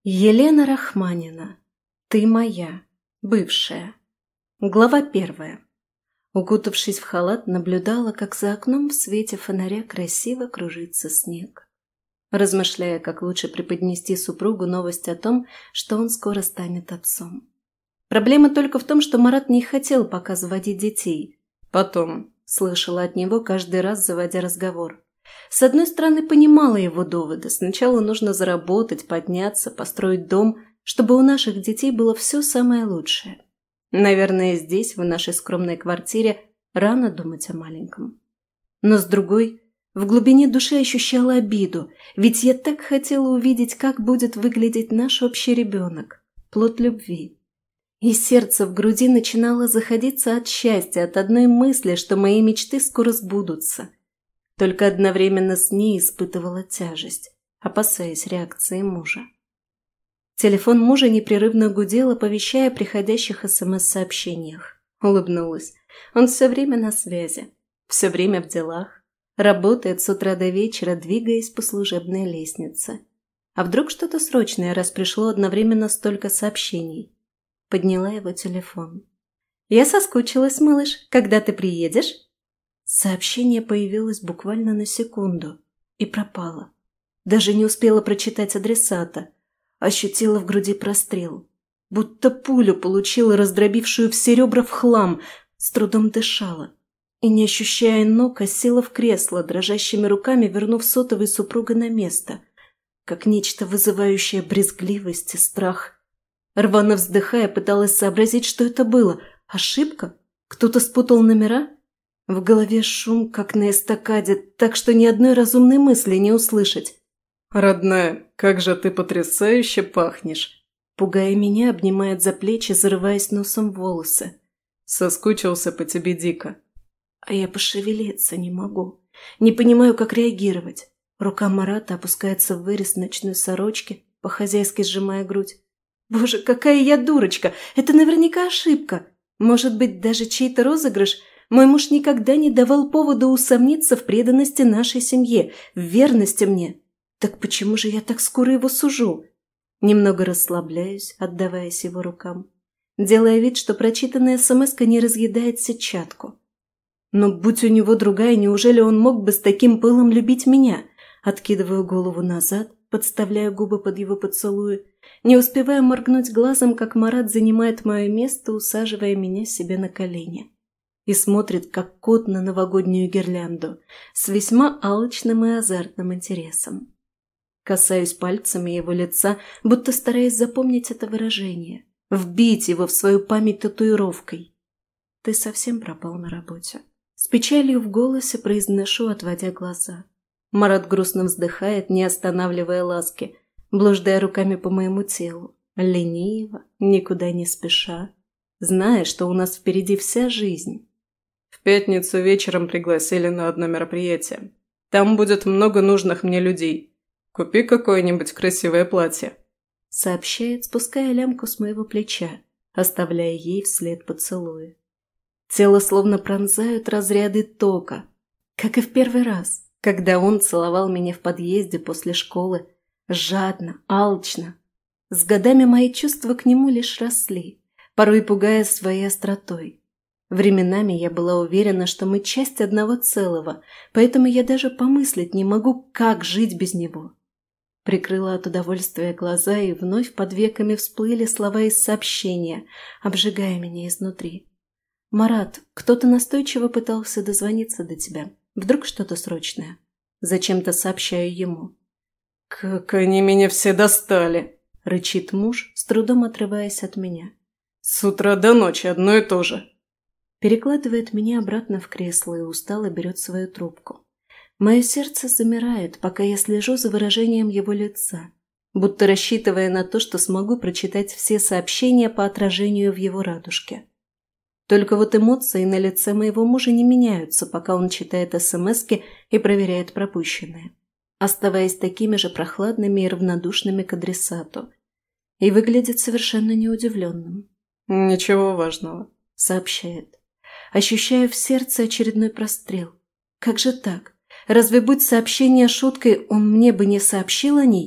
Елена Рахманина. Ты моя. Бывшая. Глава 1. Укутавшись в халат, наблюдала, как за окном в свете фонаря красиво кружится снег. Размышляя, как лучше преподнести супругу новость о том, что он скоро станет отцом. Проблема только в том, что Марат не хотел пока заводить детей. Потом, слышала от него каждый раз, заводя разговор. С одной стороны, понимала его доводы. Сначала нужно заработать, подняться, построить дом, чтобы у наших детей было все самое лучшее. Наверное, здесь, в нашей скромной квартире, рано думать о маленьком. Но с другой, в глубине души ощущала обиду, ведь я так хотела увидеть, как будет выглядеть наш общий ребенок, плод любви. И сердце в груди начинало заходиться от счастья, от одной мысли, что мои мечты скоро сбудутся. Только одновременно с ней испытывала тяжесть, опасаясь реакции мужа. Телефон мужа непрерывно гудел, оповещая о приходящих СМС-сообщениях. Улыбнулась. Он все время на связи, все время в делах. Работает с утра до вечера, двигаясь по служебной лестнице. А вдруг что-то срочное, раз пришло одновременно столько сообщений? Подняла его телефон. «Я соскучилась, малыш. Когда ты приедешь?» Сообщение появилось буквально на секунду и пропало. Даже не успела прочитать адресата. Ощутила в груди прострел. Будто пулю получила, раздробившую все ребра в хлам. С трудом дышала. И, не ощущая ног, села в кресло, дрожащими руками вернув сотовый супруга на место. Как нечто вызывающее брезгливость и страх. Рвано вздыхая, пыталась сообразить, что это было. Ошибка? Кто-то спутал номера? В голове шум, как на эстакаде, так что ни одной разумной мысли не услышать. «Родная, как же ты потрясающе пахнешь!» Пугая меня, обнимает за плечи, зарываясь носом в волосы. «Соскучился по тебе дико». А я пошевелиться не могу. Не понимаю, как реагировать. Рука Марата опускается в вырез ночной сорочки, по-хозяйски сжимая грудь. Боже, какая я дурочка! Это наверняка ошибка. Может быть, даже чей-то розыгрыш? Мой муж никогда не давал повода усомниться в преданности нашей семье, в верности мне. Так почему же я так скоро его сужу? Немного расслабляюсь, отдаваясь его рукам, делая вид, что прочитанная смс-ка не разъедает сетчатку. Но будь у него другая, неужели он мог бы с таким пылом любить меня? Откидываю голову назад, подставляя губы под его поцелуи, не успевая моргнуть глазом, как Марат занимает мое место, усаживая меня себе на колени. И смотрит, как кот на новогоднюю гирлянду, с весьма алчным и азартным интересом. Касаюсь пальцами его лица, будто стараясь запомнить это выражение, вбить его в свою память татуировкой. «Ты совсем пропал на работе». С печалью в голосе произношу, отводя глаза. Марат грустно вздыхает, не останавливая ласки, блуждая руками по моему телу, лениво, никуда не спеша, зная, что у нас впереди вся жизнь. «В пятницу вечером пригласили на одно мероприятие. Там будет много нужных мне людей. Купи какое-нибудь красивое платье», — сообщает, спуская лямку с моего плеча, оставляя ей вслед поцелуи. Тело словно пронзают разряды тока, как и в первый раз, когда он целовал меня в подъезде после школы, жадно, алчно. С годами мои чувства к нему лишь росли, порой пугая своей остротой. Временами я была уверена, что мы часть одного целого, поэтому я даже помыслить не могу, как жить без него. Прикрыла от удовольствия глаза, и вновь под веками всплыли слова из сообщения, обжигая меня изнутри. «Марат, кто-то настойчиво пытался дозвониться до тебя. Вдруг что-то срочное?» Зачем-то сообщаю ему. «Как они меня все достали!» – рычит муж, с трудом отрываясь от меня. «С утра до ночи одно и то же!» Перекладывает меня обратно в кресло и устало берет свою трубку. Мое сердце замирает, пока я слежу за выражением его лица, будто рассчитывая на то, что смогу прочитать все сообщения по отражению в его радужке. Только вот эмоции на лице моего мужа не меняются, пока он читает смски и проверяет пропущенные, оставаясь такими же прохладными и равнодушными к адресату. И выглядит совершенно неудивленным. «Ничего важного», — сообщает. Ощущаю в сердце очередной прострел. Как же так? Разве будь сообщение шуткой, он мне бы не сообщил о ней?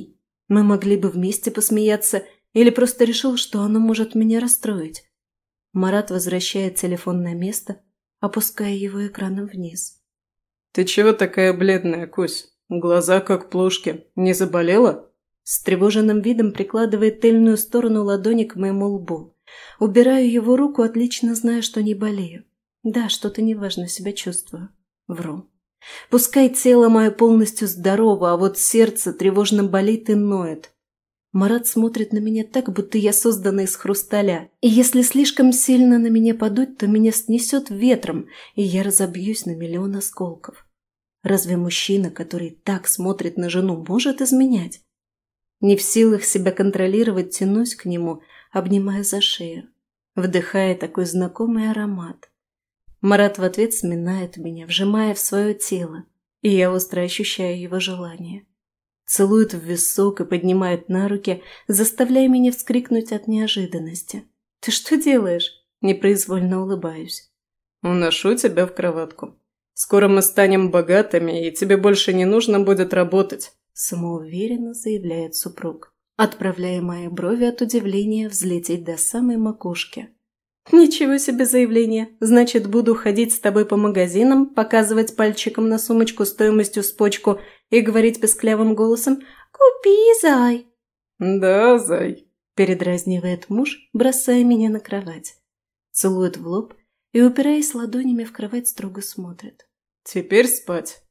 Мы могли бы вместе посмеяться, или просто решил, что оно может меня расстроить. Марат возвращает телефон на место, опуская его экраном вниз. «Ты чего такая бледная, Кусь? Глаза как плошки. Не заболела?» С тревоженным видом прикладывает тыльную сторону ладони к моему лбу. Убираю его руку, отлично зная, что не болею. Да, что-то неважно себя чувствую. Вру. Пускай тело мое полностью здорово, а вот сердце тревожно болит и ноет. Марат смотрит на меня так, будто я создана из хрусталя. И если слишком сильно на меня подуть, то меня снесет ветром, и я разобьюсь на миллион осколков. Разве мужчина, который так смотрит на жену, может изменять? Не в силах себя контролировать, тянусь к нему, обнимая за шею, вдыхая такой знакомый аромат. Марат в ответ сминает меня, вжимая в свое тело, и я остро ощущаю его желание. Целует в висок и поднимает на руки, заставляя меня вскрикнуть от неожиданности. «Ты что делаешь?» Непроизвольно улыбаюсь. «Уношу тебя в кроватку. Скоро мы станем богатыми, и тебе больше не нужно будет работать», самоуверенно заявляет супруг, отправляя мои брови от удивления взлететь до самой макушки. «Ничего себе заявление! Значит, буду ходить с тобой по магазинам, показывать пальчиком на сумочку стоимостью с почку и говорить песклявым голосом «Купи, зай!» «Да, зай!» – передразнивает муж, бросая меня на кровать. Целует в лоб и, упираясь ладонями в кровать, строго смотрит. «Теперь спать!»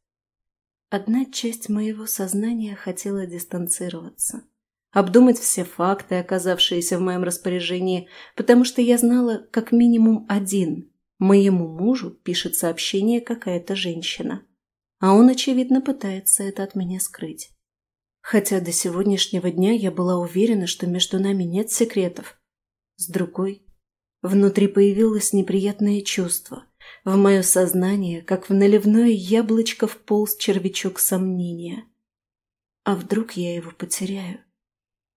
Одна часть моего сознания хотела дистанцироваться. Обдумать все факты, оказавшиеся в моем распоряжении, потому что я знала как минимум один. Моему мужу пишет сообщение какая-то женщина. А он, очевидно, пытается это от меня скрыть. Хотя до сегодняшнего дня я была уверена, что между нами нет секретов. С другой, внутри появилось неприятное чувство. В мое сознание, как в наливное яблочко, вполз червячок сомнения. А вдруг я его потеряю?